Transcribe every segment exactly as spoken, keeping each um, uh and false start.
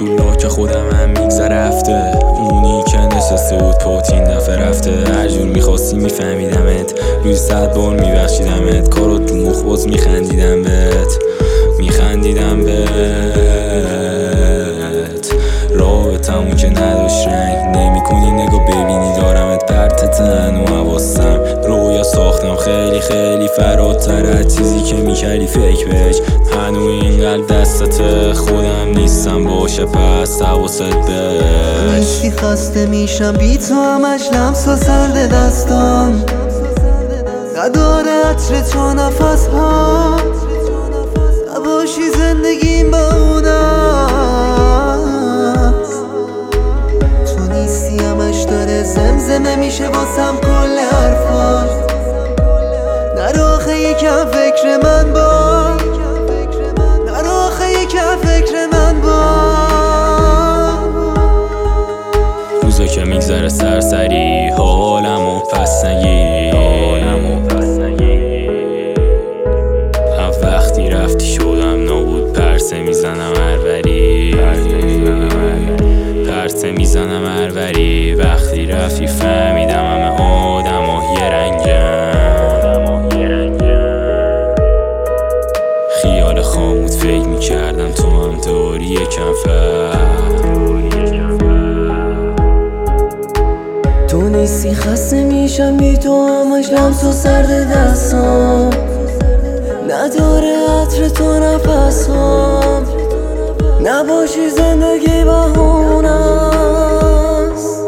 تو لاک خودم هم میگذره رفته. اونی که نشسته بود پات این دفعه رفته. هر جور میخواستی میفهمیدمت، روی صد بار میبخشیدمت. کارو تو مخ باز میخندیدم بهت، میخندیدم بهت. رابطمون که نداشت رنگ، نمیکنی نگاه ببینی دارمت پرتتن و حواسم. رویا ساختم خیلی خیلی فراتر از چیزی که میکردی فکر بهش. هنو این قلب دستته، خودم نیستم باشه پس حواست بهش. نیستی خسته میشم بی تو، همش لمس و سرد دستام. نداره عطر تو نفس ها، نباشی زندگیم با اونست. تو نیستی همش داره زمزمه میشه واسم کل حرفاش. نرو آخه یکم فکر من باش، نرو آخه یکم فکر من باش. روزا که میگذره سرسری، حالمو پس نگیر. وقتی رفتی شدم نابود، پرسه میزنم هروری، پرسه میزنم هروری. وقتی رفتی فهمیدم همه آدم ها یه رنگم. خیال خامود فکر میکردم تو هم داری یکم فرق. تو نیستی خسته میشم بی تو، همش لمس و سرد دستام. نداره عطر تو نفسام، نباشی زندگی بهونست.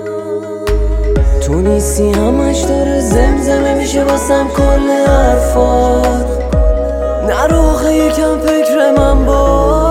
تو نیستی همش داره زمزمه میشه واسم کل حرفات. نرو آخه یکم فکر من باش.